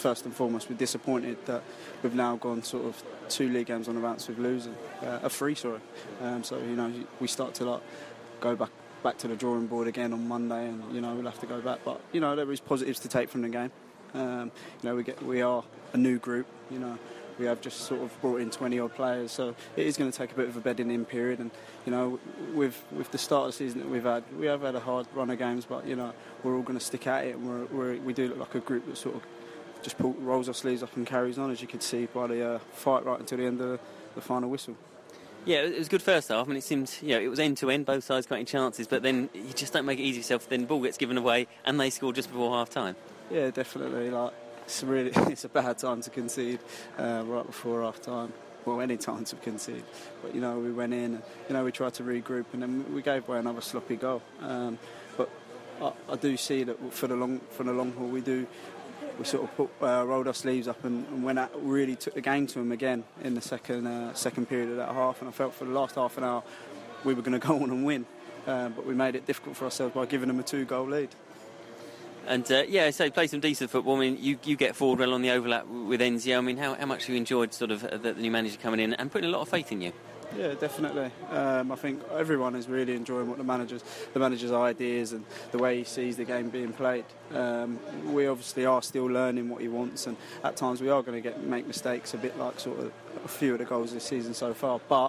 first and foremost, we're disappointed that we've now gone sort of 2 league games on the bounce with losing, 3, sorry. So we start to go back to the drawing board again on Monday, and we'll have to go back. But there is positives to take from the game. We are a new group. We have just sort of brought in 20 odd players, so it is going to take a bit of a bedding in period. And with the start of the season that we have had a hard run of games, but we're all going to stick at it, and we do look like a group that sort of just rolls our sleeves up and carries on, as you could see by the fight right until the end of the final whistle. Yeah, it was good first half. I mean, it seemed, it was end to end, both sides creating chances, but then you just don't make it easy for yourself. Then the ball gets given away, and they score just before half time. Yeah, definitely. It's a bad time to concede right before half time. Well, any time to concede. But we went in, and we tried to regroup, and then we gave away another sloppy goal. But I do see that for the long haul, we sort of rolled our sleeves up and really took the game to them again in the second period of that half. And I felt for the last half an hour we were going to go on and win, but we made it difficult for ourselves by giving them a 2-goal lead. And so play some decent football. I mean, you get forward well on the overlap with Enzio. I mean, how much have you enjoyed sort of the new manager coming in and putting a lot of faith in you? Yeah, definitely. I think everyone is really enjoying what the manager's ideas and the way he sees the game being played. We obviously are still learning what he wants, and at times we are going to make mistakes, a bit like sort of a few of the goals this season so far. But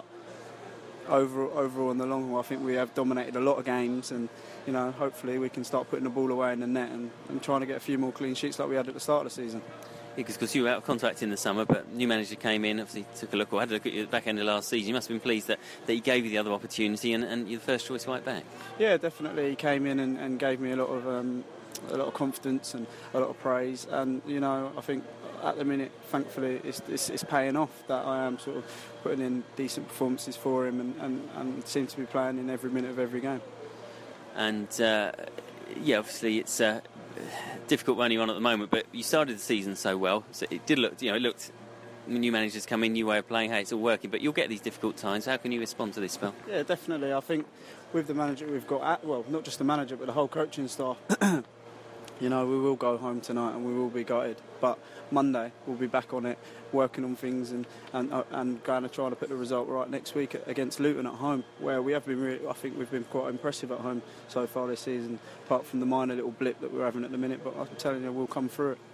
overall in the long haul, I think we have dominated a lot of games, and hopefully we can start putting the ball away in the net and trying to get a few more clean sheets like we had at the start of the season. Because you were out of contract in the summer, but new manager came in, obviously took a look at you at the back end of last season. You must have been pleased that he gave you the other opportunity and you're the first choice right back. Yeah, definitely. He came in and gave me a lot of confidence and a lot of praise, and I think at the minute, thankfully, it's paying off that I am sort of putting in decent performances for him and seems to be playing in every minute of every game. And obviously it's a difficult run you're on at the moment, but you started the season so well, so it did look, new managers come in, new way of playing, hey, it's all working, but you'll get these difficult times. How can you respond to this spell? Yeah, definitely. I think with the manager we've got, not just the manager, but the whole coaching staff, we will go home tonight and we will be gutted, but Monday we'll be back on it, working on things and going to try to put the result right next week against Luton at home, where we have been I think we've been quite impressive at home so far this season, apart from the minor little blip that we're having at the minute, but I'm telling you, we'll come through it.